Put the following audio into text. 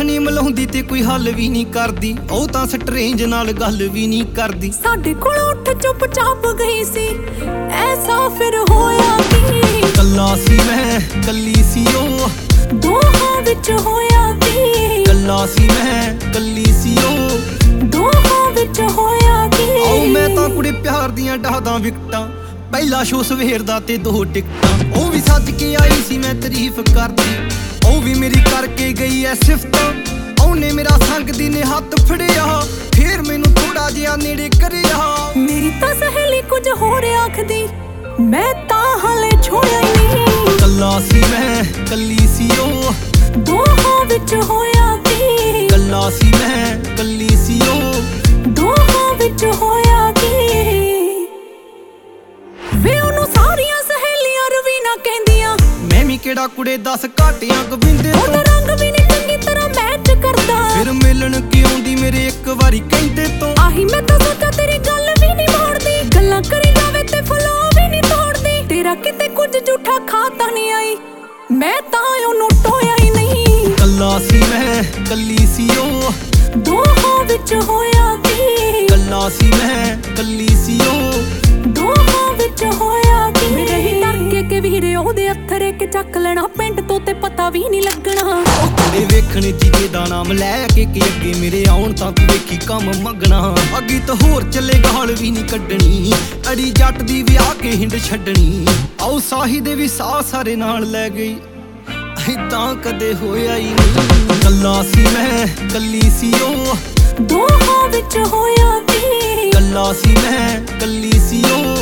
ਨਹੀਂ ਮਿਲਾਉਂਦੀ ਤੇ ਕੋਈ ਹੱਲ ਵੀ ਨਹੀਂ ਕਰਦੀ, ਉਹ ਤਾਂ ਸਟਰੇਂਜ ਨਾਲ ਗੱਲ ਵੀ ਨਹੀਂ ਕਰਦੀ। ਸਾਡੇ ਕੋਲ ਉੱਠ ਚੁੱਪ ਚਾਪ ਗਈ ਸੀ, ਐਸਾ ਫਿਰ ਹੋਇਆ ਕੀ? ਕੱਲਾ ਸੀ ਮੈਂ ਕੱਲੀ ਸੀ ਉਹ, ਦੋਹਾਂ ਵਿੱਚ ਹੋਇਆ ਕੀ? ਕੱਲਾ ਸੀ ਮੈਂ ਕੱਲੀ ਸੀ ਉਹ, ਦੋਹਾਂ ਵਿੱਚ ਹੋਇਆ ਕੀ? ਆਓ ਮੈਂ ਤਾਂ ਕੁੜੇ ਪਿਆਰ ਦੀਆਂ ਡਾਹਦਾਂ ਵਿਕਟਾਂ, ਪਹਿਲਾ ਸ਼ੋ ਸਵੇਰ ਦਾ ਤੇ 2 ਟਿਕਟਾਂ। ਉਹ ਵੀ ਸੱਜ ਕੇ ਆਈ ਸੀ ਮੈਂ ਤਾਰੀਫ ਕਰਦੀ, ਉਹ ਵੀ ਮੇਰੀ ਕਰਕੇ ਗਈ ਐ ਸਿਫਤਾਂ। ਉਹਨੇ ਮੇਰਾ ਸੰਗ ਦੀ ਨੇ ਹੱਥ ਫੜਿਆ, ਫੇਰ ਮੈਨੂੰ ਥੋੜਾ ਜਿਹਾ ਨੇੜੇ ਕਰਿਆ। ਮੇਰੀ ਤਾਂ ਸਹੇਲੀ ਕੁਝ ਹੋਰ ਆਖਦੀ, ਮੈਂ ਤਾਂ ਹਾਲੇ ਛੋੜਿਆ ਹੀ ਨਹੀਂ। ਕੱਲਾ ਸੀ ਮੈਂ ਕੱਲੀ ਸੀ ਉਹ, ਦੋਹਾਂ ਵਿੱਚ ਹੋਇਆ ਕੀ? ਕੱਲਾ ਸੀ ਮੈਂ ਕੱਲੀ ਸੀ ਉਹ, ਦੋਹਾਂ ਵਿੱਚ ਹੋਇਆ ਕੀ? ਵੇ ਉਹਨੂੰ ਸਾਰੀਆਂ ਸਹੇਲੀਆਂ ਰਵੀਨਾ ਕਹਿੰਦੀਆਂ, ਮੈਂ ਵੀ ਕਿਹੜਾ ਕੁੜੇ 10 ਘਾਟਿਆਂ ਗੋਬਿੰਦੇ ਉਹਦਾ ਤੋਂ। ਰੰਗ ਵੀ ਨਹੀਂ ਚੰਗੀ ਤਰ੍ਹਾਂ ਮੈਚ ਕਰਦਾ, ਫਿਰ ਮਿਲਣ ਕਿ ਆਉਂਦੀ ਮੇਰੇ ਇੱਕ ਵਾਰੀ ਕਹਿੰਦੇ ਤੋਂ। ਆਹੀ ਮੈਂ ਤਾਂ ਸੋਚਾਂ ਤੇਰੀ ਗੱਲ ਵੀ ਨਹੀਂ ਮੋੜਦੀ, ਗੱਲਾਂ ਕਰੀ ਜਾਵੇ ਤੇ ਫਲੋ ਵੀ ਨਹੀਂ ਤੋੜਦੀ। ਤੇਰਾ ਕਿਤੇ ਕੁਝ ਝੂਠਾ ਖਾ ਤਾਂ ਨਹੀਂ ਆਈ, ਮੈਂ ਤਾਂ ਉਹਨੂੰ ਟੋਇਆ ਹੀ ਨਹੀਂ। ਕੱਲਾ ਸੀ ਮੈਂ ਕੱਲੀ ਸੀ ਉਹ, ਦੋਹਾਂ ਵਿੱਚ ਹੋਇਆ ਕੀ? ਕੱਲਾ ਸੀ ਮੈਂ ਕੱਲੀ ਸੀ ਉਹ, ਦੋਹਾਂ ਵਿੱਚ ਹੋਇਆ ਕੀ? ਮੇਰੇ ਹੀ ਡਰ ਕੇ ਵੀਰੇ ਉਹਦੇ ਅੱਥਰੇ ਕੇ ਚੱਕ ਲੈਣਾ ਪਿੰਡ ਤੋਂ ਤੇ ਪਤਾ ਵੀ ਨਹੀਂ ਲੱਗਣਾ। ਉਹ ਕੁੜੇ ਵੇਖਣ ਜੀਜੇ ਦਾ ਨਾਮ ਲੈ ਕੇ ਅੱਗੇ ਮੇਰੇ ਆਉਣ ਤਾਂ ਤੂੰ ਵੇਖੀ ਕੰਮ ਮੰਗਣਾ। ਅੱਗੇ ਤਾਂ ਹੋਰ ਚੱਲੇ ਗਾਲ ਵੀ ਨਹੀਂ ਕੱਢਣੀ, ਅੜੀ ਜੱਟ ਦੀ ਵਿਆਹ ਕੇ ਹਿੰਡ ਛੱਡਣੀ। ਆਓ ਸਾਹੀ ਦੇ ਵੀ ਸਾਹ ਸਾਰੇ ਨਾਲ ਲੈ ਗਈ, ਏਦਾਂ ਕਦੇ ਹੋਇਆ ਹੀ ਨਹੀਂ। ਕੱਲਾ ਸੀ ਮੈਂ ਕੱਲੀ ਸੀ ਉਹ, ਦੋਹਾਂ ਵਿੱਚ ਹੋਇਆ ਕੀ? ਕੱਲਾ ਸੀ ਮੈਂ ਕੱਲੀ ਸੀ ਉਹ,